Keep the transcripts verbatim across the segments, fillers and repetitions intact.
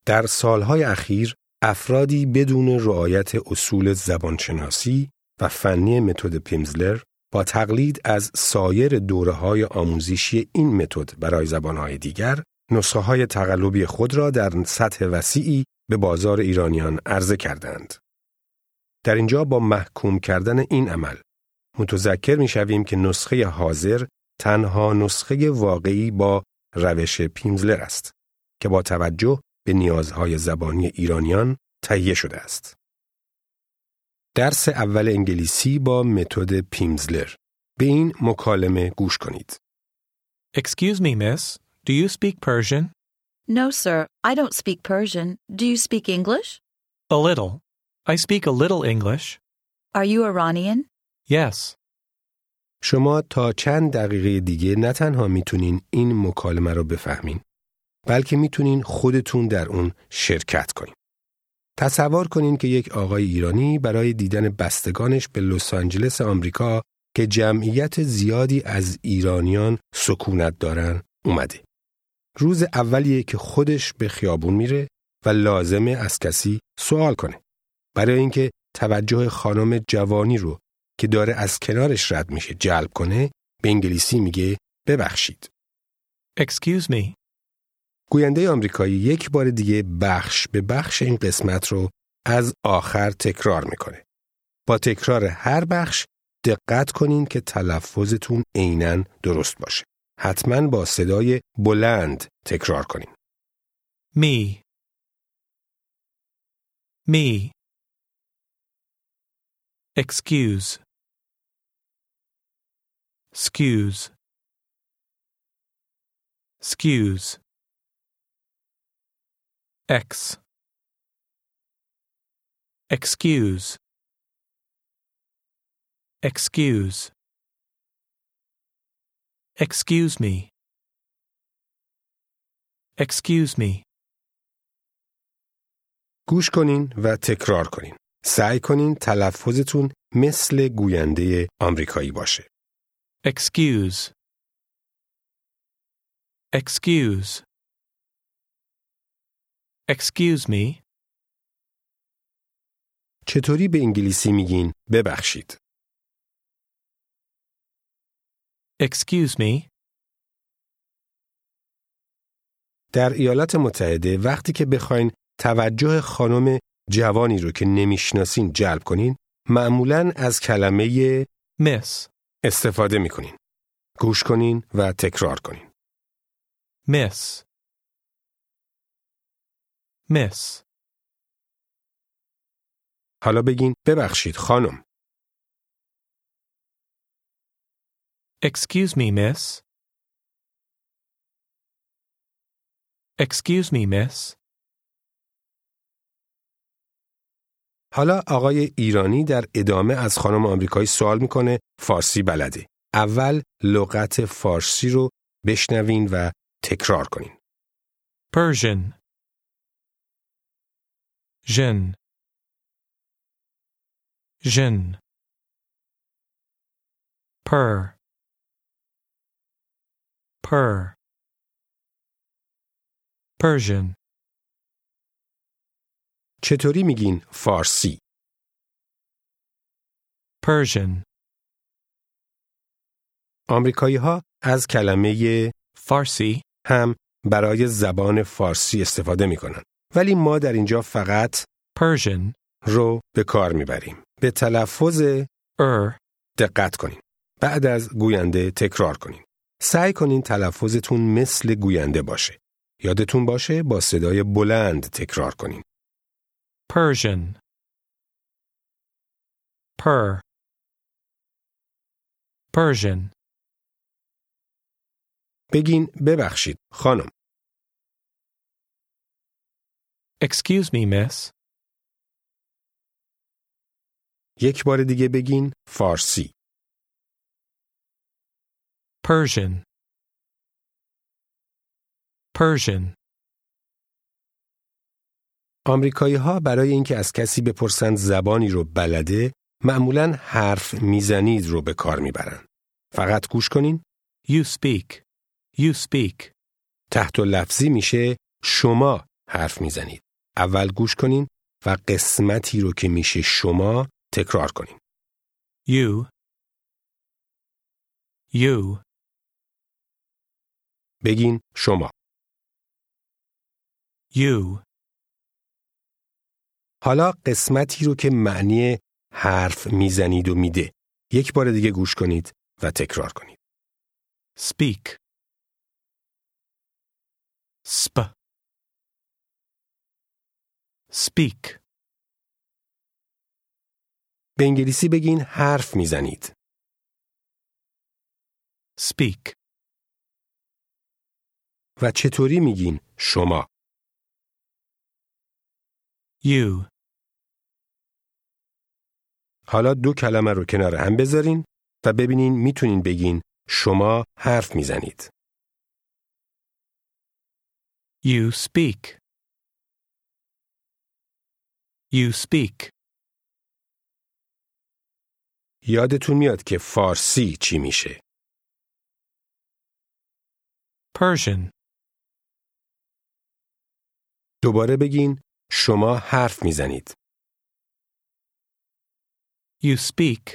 در سالهای اخیر افرادی بدون رعایت اصول زبانشناسی و فنی متد پیمزلر با تقلید از سایر دوره‌های آموزشی این متد برای زبان‌های دیگر، نسخه‌های تقلبی خود را در سطح وسیعی به بازار ایرانیان عرضه کردند. در اینجا با محکوم کردن این عمل متذکر می‌شویم که نسخه حاضر تنها نسخه واقعی با روش پیمزلر است که با توجه به نیازهای زبانی ایرانیان تهیه شده است. درس اول انگلیسی با متد پیمزلر. به این مکالمه گوش کنید. Excuse me, miss. Do you speak Persian? No, sir. I don't speak Persian. Do you speak English? A little. I speak a little English. Are you Iranian? Yes. شما تا چند دقیقه دیگه نه تنها میتونین این مکالمه رو بفهمین، بلکه میتونین خودتون در اون شرکت کنین. تصور کنین که یک آقای ایرانی برای دیدن بستگانش به لس آنجلس آمریکا که جمعیت زیادی از ایرانیان سکونت دارن اومده. روز اولیه که خودش به خیابون میره و لازمه از کسی سوال کنه. برای اینکه توجه خانم جوانی رو که داره از کنارش رد میشه جلب کنه، به انگلیسی میگه ببخشید. Excuse me. گوینده آمریکایی یک بار دیگه بخش به بخش این قسمت رو از آخر تکرار میکنه. با تکرار هر بخش دقت کنین که تلفظتون عیناً درست باشه. حتماً با صدای بلند تکرار کنین. Me. Me. Excuse. Excuse. Excuse. X. Excuse. Excuse. Excuse me. Excuse me. گوش کنین و تکرار کنین. سعی کنین تلفظتون مثل گوینده آمریکایی باشه. Excuse. Excuse. Excuse me. چطوری به انگلیسی میگین ببخشید؟ Excuse me. در ایالات متحده وقتی که بخواین توجه خانم جوانی رو که نمیشناسین جلب کنین، معمولاً از کلمه Miss. استفاده میکنین. گوش کنین و تکرار کنین. Miss. Miss. حالا بگین ببخشید خانم. Excuse me, miss. Excuse me, miss. حالا آقای ایرانی در ادامه از خانم آمریکایی سوال میکنه فارسی بلده. اول لغت فارسی رو بشنوین و تکرار کنین. Persian. Jin. Jin. Per. Per. Persian. چطوری میگین فارسی؟ Persian. آمریکایی ها از کلمه Farsi. هم برای زبان فارسی استفاده میکنن. ولی ما در اینجا فقط Persian. رو به کار میبریم. به تلفظ Er. دقت کنین. بعد از گوینده تکرار کنین. سعی کنین تلفظتون مثل گوینده باشه. یادتون باشه با صدای بلند تکرار کنین. Persian. Per. Persian. بگین ببخشید خانم. Excuse me, miss. یک بار دیگه بگین فارسی. Persian. Persian. آمریکایی ها برای اینکه از کسی بپرسند زبانی رو بلده، معمولاً حرف میزنید رو به کار میبرن. فقط گوش کنین. You speak. You speak. تحت لفظی میشه شما حرف میزنید. اول گوش کنین و قسمتی رو که میشه شما تکرار کنین. You. You. بگین شما. You. حالا قسمتی رو که معنی حرف میزنید و میده. یک بار دیگه گوش کنید و تکرار کنید. Speak. Sp. Speak. به انگلیسی بگین حرف میزنید. Speak. و چطوری میگین شما؟ You. حالا دو کلمه رو کنار هم بذارین و ببینین میتونین بگین شما حرف میزنید. You speak. You speak. یادتون میاد که فارسی چی میشه؟ Persian. دوباره بگین شما حرف میزنید. You speak.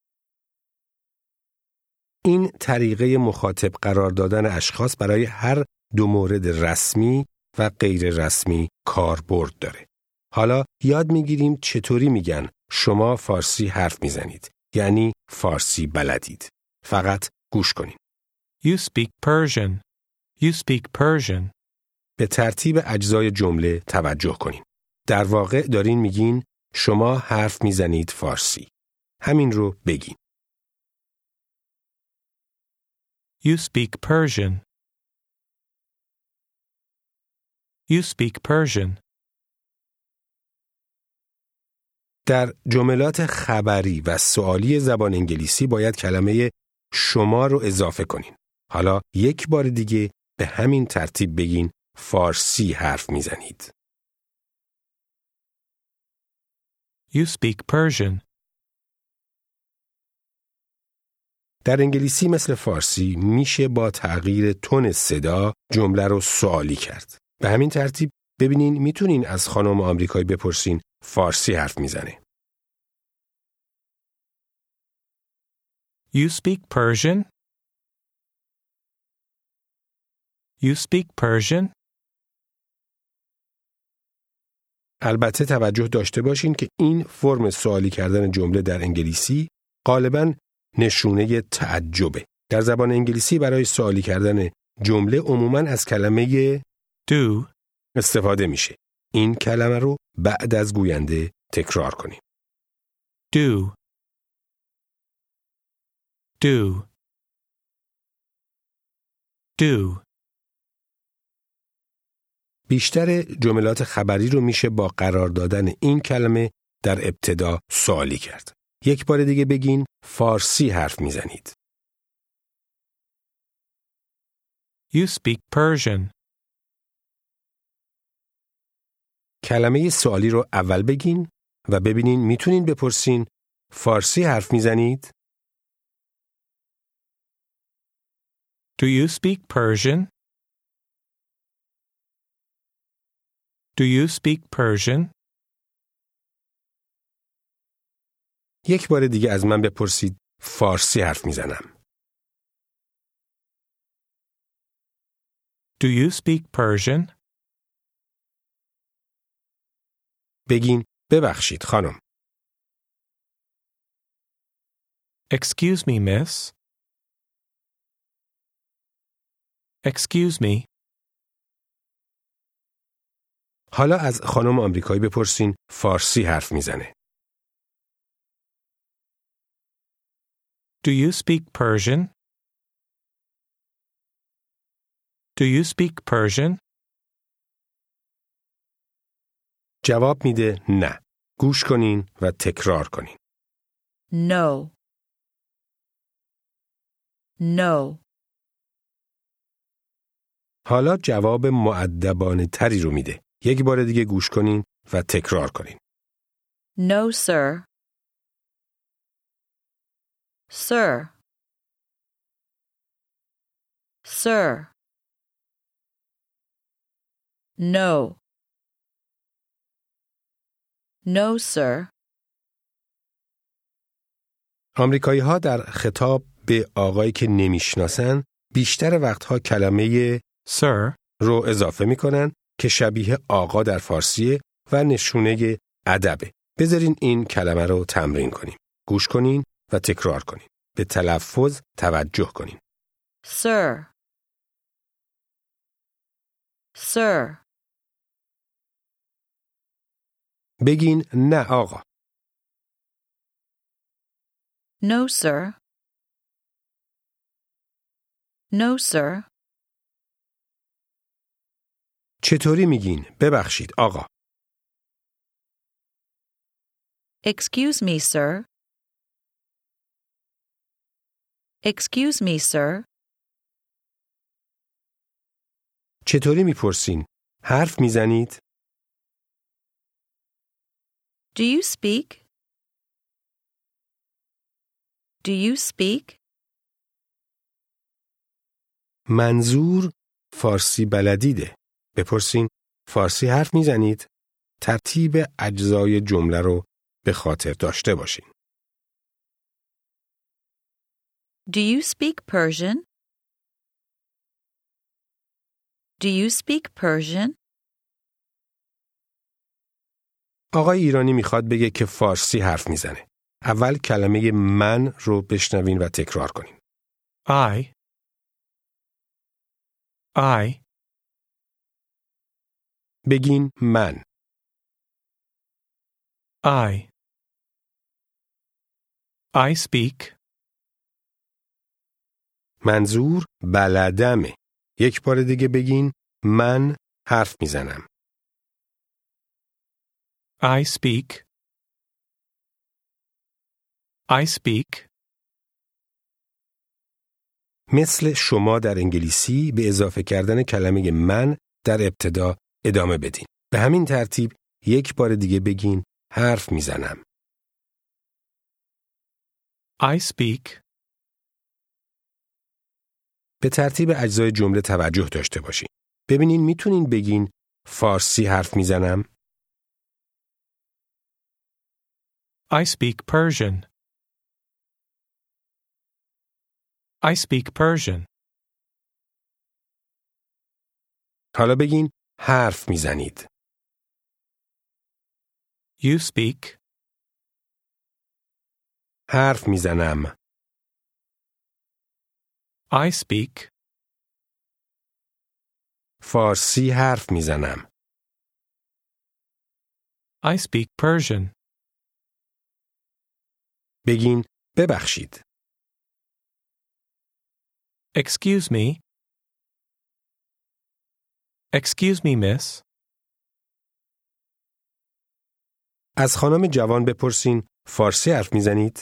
این طریقه مخاطب قرار دادن اشخاص برای هر دو مورد رسمی و غیر رسمی کاربرد داره. حالا یاد میگیریم چطوری میگن شما فارسی حرف میزنید. یعنی فارسی بلدید. فقط گوش کنین. You speak Persian. You speak Persian. به tرتیب اجزای جمله توجه کنین. در واقع دارین میگین شما حرف میزنید فارسی. همین رو بگین. You speak Persian. You speak Persian. در جملات خبری و سوالی زبان انگلیسی باید کلمه شما رو اضافه کنین. حالا یک بار دیگه به همین ترتیب بگین فارسی حرف میزنید. You speak Persian. در انگلیسی مثل فارسی میشه با تغییر تون صدا جمله رو سوالی کرد. به همین ترتیب ببینین میتونین از خانم آمریکایی بپرسین فارسی حرف میزنه. You speak Persian? You speak Persian? البته توجه داشته باشین که این فرم سوالی کردن جمله در انگلیسی غالباً نشونه تعجبه. در زبان انگلیسی برای سوالی کردن جمله عموماً از کلمه Do. استفاده میشه. این کلمه رو بعد از گوینده تکرار کنیم. Do. Do. Do. بیشتر جملات خبری رو میشه با قرار دادن این کلمه در ابتدا سوالی کرد. یک بار دیگه بگین فارسی حرف میزنید. You speak Persian. کلمه سوالی رو اول بگین و ببینین میتونین بپرسین فارسی حرف میزنید؟ Do you speak Persian? Do you speak Persian? یک بار دیگه از من بپرسید فارسی حرف میزنم. Do you speak Persian? بگین ببخشید خانم. Excuse me, miss. Excuse me. حالا از خانم آمریکایی بپرسین فارسی حرف میزنه. Do you speak Persian? Do you speak Persian? جواب میده نه. گوش کنین و تکرار کنین. No. No. حالا جواب مؤدبانه تری رو میده. یک بار دیگه گوش کنین و تکرار کنین. No, sir. Sir. Sir. No. No, sir. آمریکایی ها در خطاب به آقایی که نمیشناسن بیشتر وقتها کلمه Sir, رو اضافه میکنن که شبیه آقا در فارسیه و نشونه ادبه. بذارین این کلمه رو تمرین کنیم. گوش کنین و تکرار کنین. به تلفظ توجه کنین. Sir. Sir. بگین نه آقا. No, sir. No, sir. چطوری میگین؟ ببخشید آقا. Excuse me, sir. Excuse me, sir. چطوری میپرسین؟ حرف میزنید؟ Do you speak? Do you speak? منظور فارسی بلدیده. بپرسین فارسی حرف میزنید؟ ترتیب اجزای جمله رو به خاطر داشته باشین. Do you speak Persian? Do you speak Persian? آقای ایرانی میخواد بگه که فارسی حرف میزنه. اول کلمه من رو بشنوین و تکرار کنین. I. I. بگین من. I. I speak. منظور بلدمه. یک بار دیگه بگین من حرف میزنم. I speak. I speak. مثل شما در انگلیسی به اضافه کردن کلمه من در ابتدا ادامه بدین. به همین ترتیب یک بار دیگه بگین حرف میزنم. I speak. به ترتیب اجزای جمله توجه داشته باشین. ببینین میتونین بگین فارسی حرف میزنم. I speak Persian. I speak Persian. حالا بگین حرف میزنید. You speak. حرف میزنم. I speak. فارسی حرف میزنم. I speak Persian. بگین ببخشید. Excuse me. Excuse me, miss. از خانم جوان بپرسین فارسی حرف میزنید؟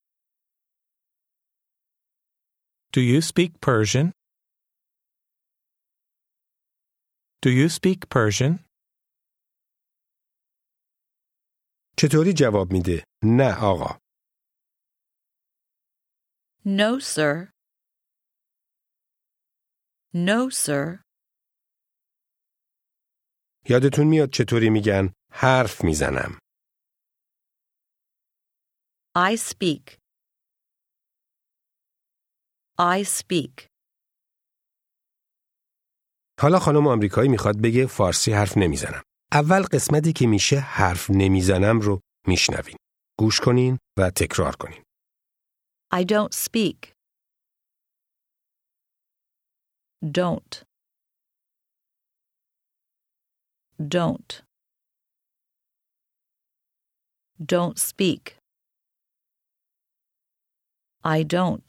Do you speak Persian? Do you speak Persian? چطوری جواب میده؟ نه آقا. No, sir. No, sir. یادتون میاد چطوری میگن حرف میزنم. I speak. I speak. حالا خانم آمریکایی میخواد بگه فارسی حرف نمیزنم. اول قسمتی که میشه حرف نمیزنم رو میشنوین. گوش کنین و تکرار کنین. I don't speak. Don't. Don't. Don't speak. I don't.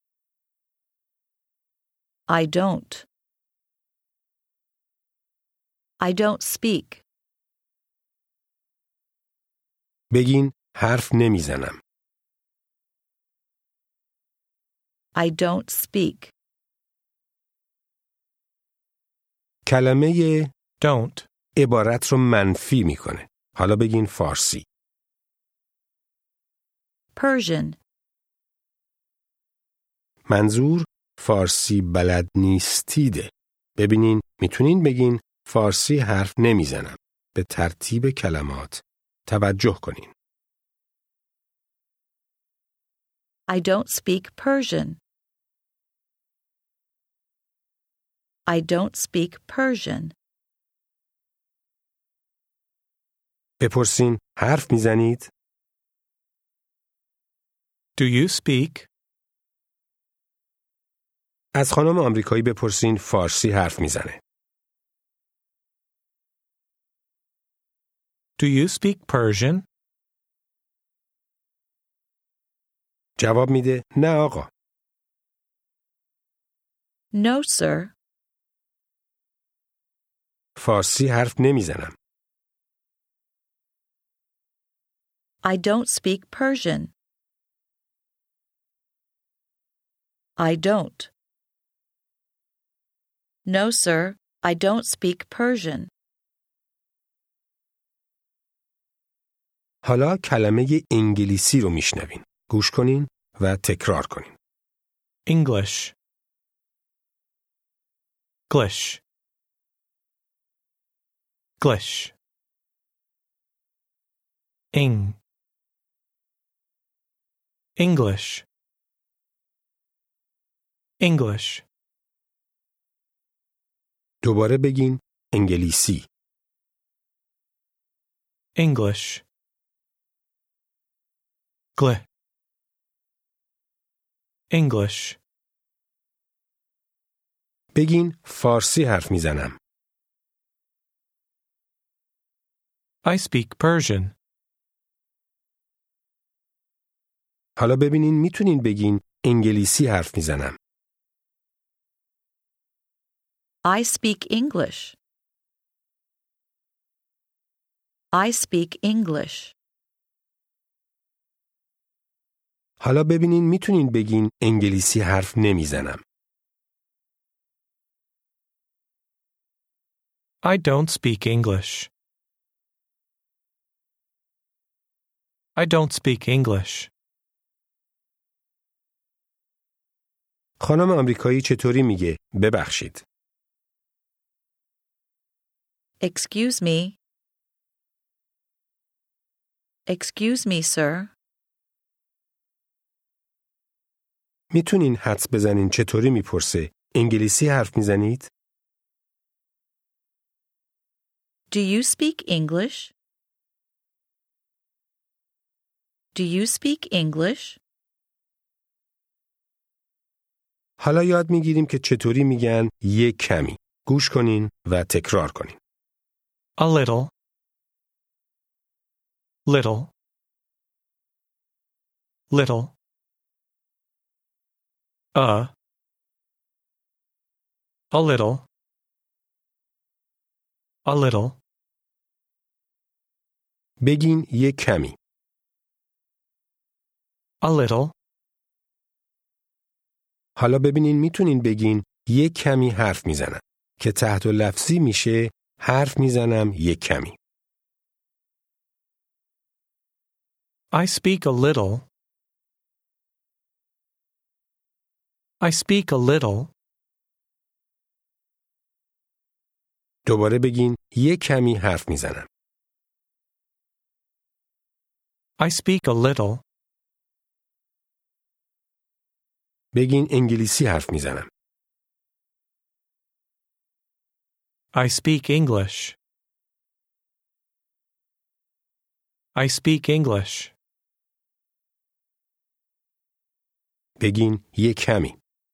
I don't. I don't speak. بگین حرف نمیزنم. I don't speak. کلمه Don't. عبارت رو منفی میکنه. حالا بگین فارسی. Persian. منظور فارسی بلد نیستیده. ببینین میتونین بگین فارسی حرف نمیزنم. به ترتیب کلمات توجه کنین. I don't speak Persian. I don't speak Persian. بپرسین حرف میزنید؟ Do you speak? از خانم آمریکایی بپرسین فارسی حرف میزنه. Do you speak Persian? جواب میده نه آقا. No, sir. فارسی حرف نمیزنم. I don't speak Persian. I don't. No, sir, I don't speak Persian. حالا کلمه انگلیسی رو میشنوین. گوش کنین و تکرار کنین. English. Glish. Glish. Ing. English. English. دوباره بگین انگلیسی. English. Gl. English. بگین فارسی حرف میزنم. I speak Persian. حالا ببینین میتونین بگین انگلیسی حرف میزنم. I speak English. I speak English. حالا ببینین میتونین بگین انگلیسی حرف نمیزنم. I don't speak English. I don't speak English. خانم آمریکایی چطوری میگه؟ ببخشید. Excuse me. Excuse me, sir. میتونین حدس بزنین چطوری میپرسه؟ انگلیسی حرف میزنید؟ Do you speak English? Do you speak English? حالا یاد میگیریم که چطوری میگن یک کمی. گوش کنین و تکرار کنین. A little. Little. Little. A. A little. A little. بگین یک کمی. A little. حالا ببینین میتونین بگین یک کمی حرف میزنم که تحت لفظی میشه حرف میزنم یک کمی. I speak a little. I speak a little. دوباره بگین یک کمی حرف میزنم. I speak a little. بگین انگلیسی حرف میزنم. I speak English. I speak English. بگین یک کمی.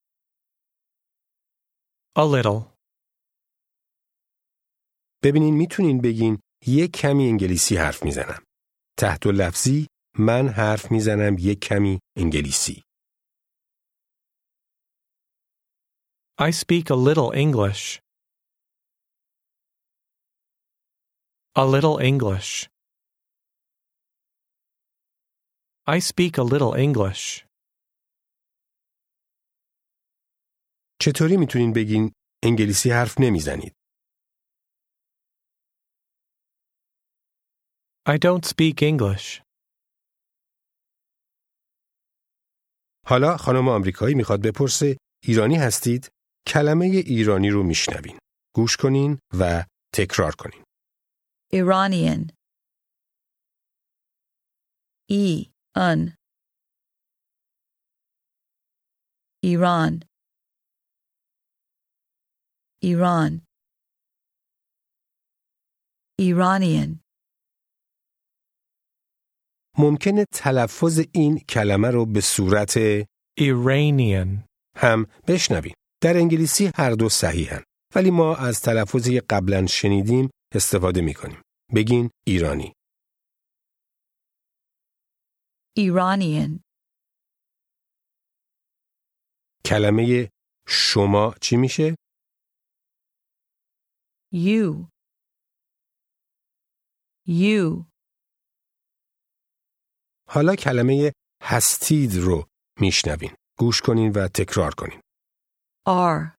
A little. ببینین میتونین بگین یک کمی انگلیسی حرف میزنم. تحت لفظی من حرف میزنم یک کمی انگلیسی. I speak a little English. A little English. I speak a little English. چطوری میتونین بگین انگلیسی حرف نمیزنید؟ I don't speak English. حالا خانم آمریکایی میخواد بپرسه ایرانی هستید؟ کلمه ایرانی رو میشنوین. گوش کنین و تکرار کنین. Iranian. E, un. Iran, Iran. Iranian. ممکنه تلفظ این کلمه رو به صورت Iranian. هم بشنویم. در انگلیسی هر دو صحیحن. ولی ما از تلفظی که قبلا شنیدیم استفاده می کنیم. بگین ایرانی. Iranian. کلمه شما چی میشه؟ You. You. حالا کلمه هستید رو میشنوین. گوش کنین و تکرار کنین. Are.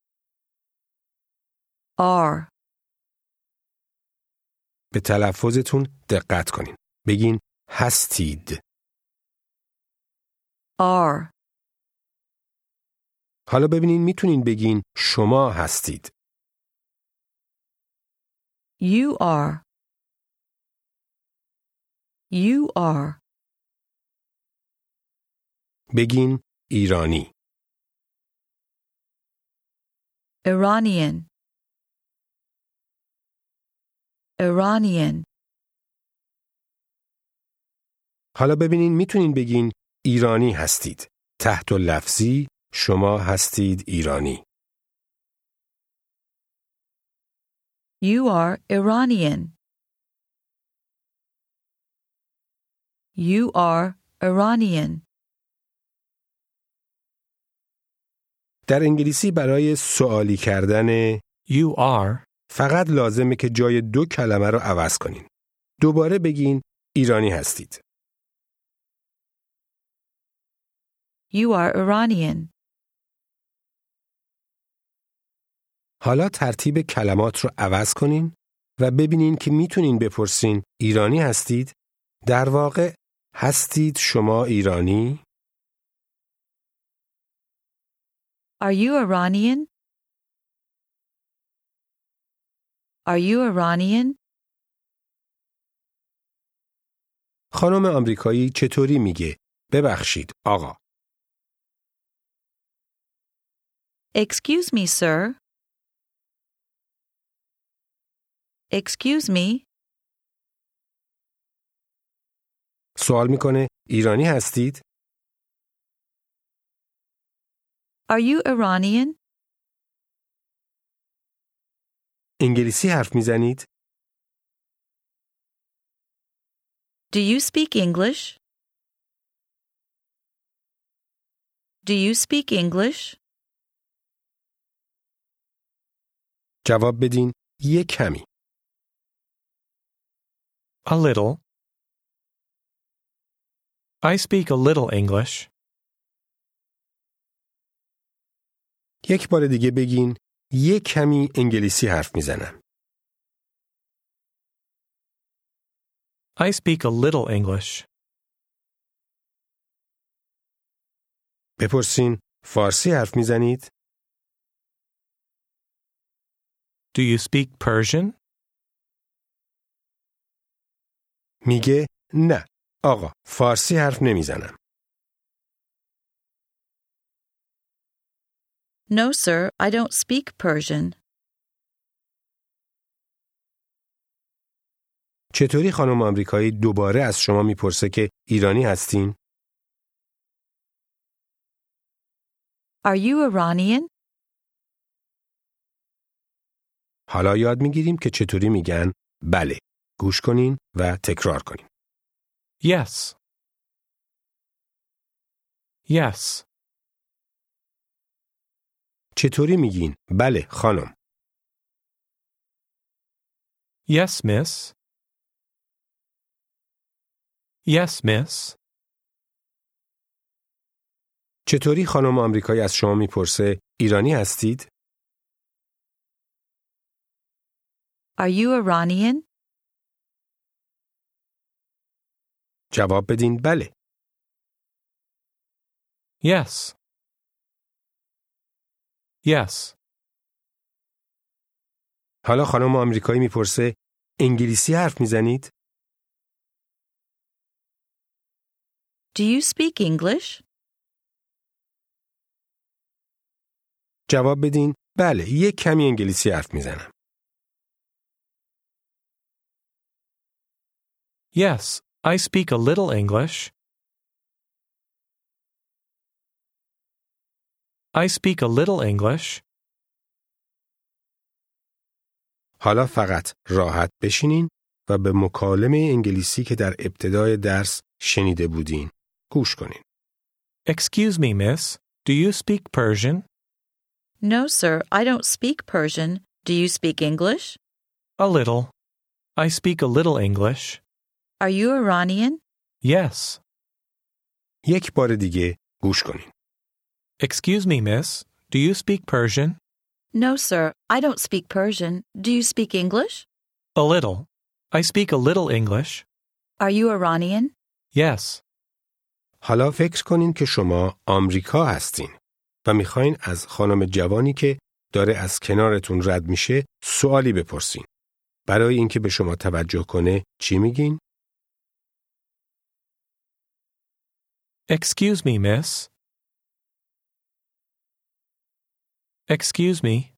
Are. به تلفظتون دقت کنین. بگین هستید. Are. حالا ببینین میتونین بگین شما هستید. You are. You are. بگین ایرانی. Iranian. Iranian. حالا ببینین میتونین بگین ایرانی هستید. تحت لفظی شما هستید ایرانی. You are Iranian. You are Iranian. در انگلیسی برای سوالی کردن You are. فقط لازمه که جای دو کلمه رو عوض کنین. دوباره بگین ایرانی هستید. You are Iranian. حالا ترتیب کلمات رو عوض کنین و ببینین که میتونین بپرسین ایرانی هستید؟ در واقع هستید شما ایرانی؟ Are you Iranian? Are you Iranian? خانم آمریکایی چطوری میگه؟ ببخشید آقا. Excuse me, sir. Excuse me. سوال میکنه ایرانی هستید؟ Are you Iranian? انگلیسی حرف میزنید؟ Do you speak English? Do you speak English? جواب بدین یک کمی. A little. I speak a little English. یک بار دیگه بگین یک کمی انگلیسی حرف میزنم. I speak a little English. بپرسین فارسی حرف میزنید؟ Do you speak Persian? میگه نه آقا فارسی حرف نمیزنم. No, sir, I don't speak Persian. چطوری خانم آمریکایی دوباره از شما میپرسه که ایرانی هستین؟ Are you Iranian? حالا یاد میگیریم که چطوری میگن بله. گوش کنین و تکرار کنین. Yes. Yes. چطوری میگین بله خانم؟ Yes, miss. Yes, miss. چطوری خانم آمریکایی از شما میپرسه ایرانی هستید؟ Are you Iranian? جواب بدین بله. Yes. Yes. حالا خانم آمریکایی میپرسه انگلیسی حرف میزنید؟ Do you speak English? جواب بدین بله یک کمی انگلیسی حرف میزنم. Yes, I speak a little English. I speak a little English. حالا فقط راحت بشینین و به مکالمه انگلیسی که در ابتدای درس شنیده بودین گوش کنین. Excuse me, miss. Do you speak Persian? No, sir, I don't speak Persian. Do you speak English? A little. I speak a little English. Are you Iranian? Yes. یک بار دیگه گوش کنین. Excuse me, miss. Do you speak Persian? No, sir, I don't speak Persian. Do you speak English? A little. I speak a little English. Are you Iranian? Yes. حالا فکر کنین که شما آمریکا هستین و میخواین از خانم جوانی که داره از کنارتون رد میشه سوالی بپرسین. برای اینکه به شما توجه کنه چی میگین؟ Excuse me, miss. Excuse me.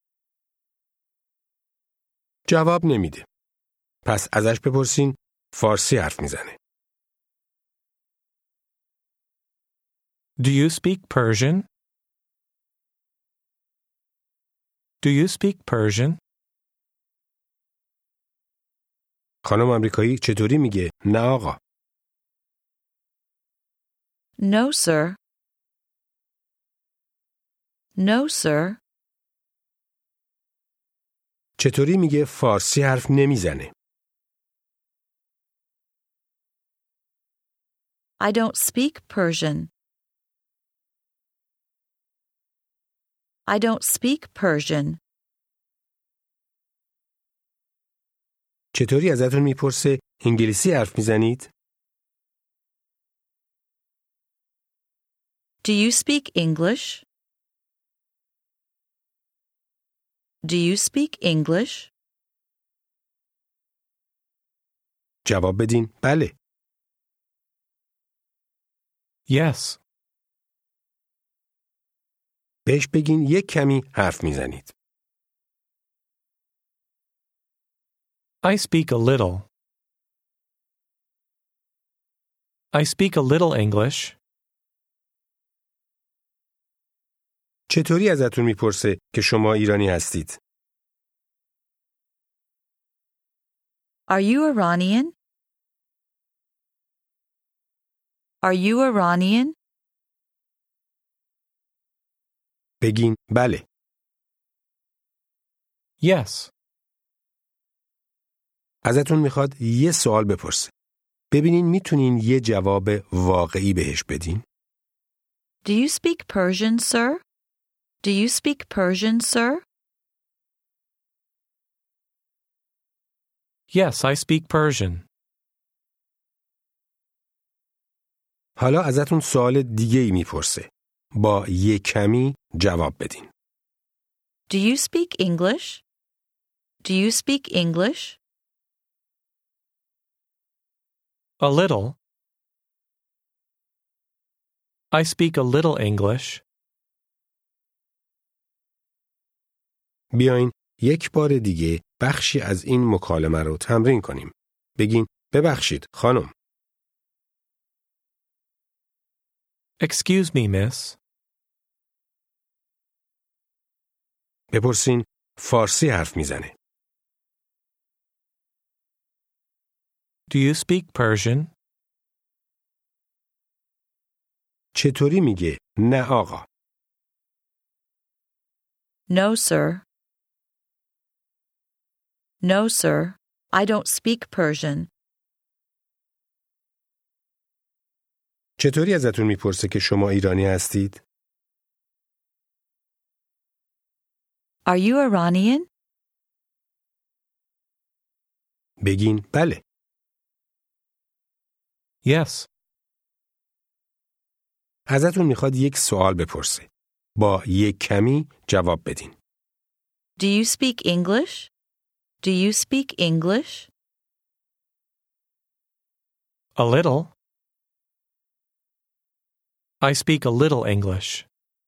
جواب نمیده. پس ازش بپرسین فارسی حرف میزنه. Do you speak Persian? Do you speak Persian? خانم آمریکایی چطوری میگه؟ نه آقا. No, sir. No, sir. چطوری میگه فارسی حرف نمیزنه؟ I don't speak Persian. I don't speak Persian. چطوری ازتون میپرسه انگلیسی حرف میزنید؟ Do you speak English? Do you speak English? جواب بدین بله. Yes. بهش بگین یک کمی حرف میزنید. I speak a little. I speak a little English. چطوری ازتون میپرسه که شما ایرانی هستید؟ Are you Iranian? Are you Iranian? بگین بله. Yes. ازتون میخواد یه سوال بپرسه. ببینین میتونین یه جواب واقعی بهش بدین؟ Do you speak Persian, sir? Do you speak Persian, sir? Yes, I speak Persian. حالا ازتون سوال دیگه‌ای میپرسه. با یه کمی جواب بدین. Do you speak English? Do you speak English? A little. I speak a little English. بیاین یک بار دیگه بخشی از این مکالمه رو تمرین کنیم. بگین ببخشید خانم. Excuse me, miss. بپرسین فارسی حرف میزنه. Do you speak Persian? چطوری میگه؟ نه آقا. No, sir. No, sir. I don't speak Persian. چطوری ازتون میپرسه که شما ایرانی هستید؟ Are you Iranian? بگین بله. Yes. ازتون میخواد یک سوال بپرسه. با یک کمی جواب بدین. Do you speak English? Do you speak English? A little. I speak a little English.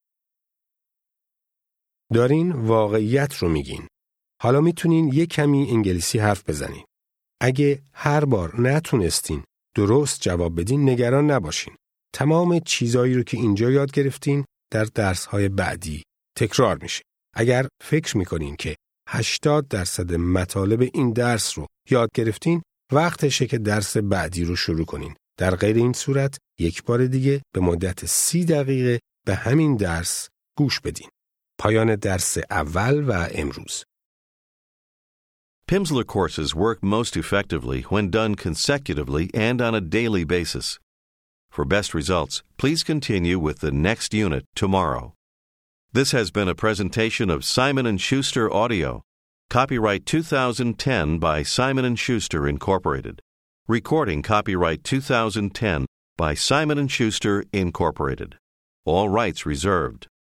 دارین واقعیت رو میگین. حالا میتونین یه کمی انگلیسی حرف بزنین. اگه هر بار نتونستین درست جواب بدین نگران نباشین. تمام چیزایی رو که اینجا یاد گرفتین در درس‌های بعدی تکرار میشه. اگر فکر میکنین که هشتاد درصد مطالب این درس رو یاد گرفتین، وقتشه که درس بعدی رو شروع کنین. در غیر این صورت یک بار دیگه به مدت سی دقیقه به همین درس گوش بدین. پایان درس اول و امروز. Pimsleur courses work most effectively when done consecutively and on a daily basis. For best results, please continue with the next unit tomorrow. This has been a presentation of Simon and Schuster Audio. Copyright two thousand ten by Simon and Schuster Incorporated. Recording copyright two thousand ten by Simon and Schuster Incorporated. All rights reserved.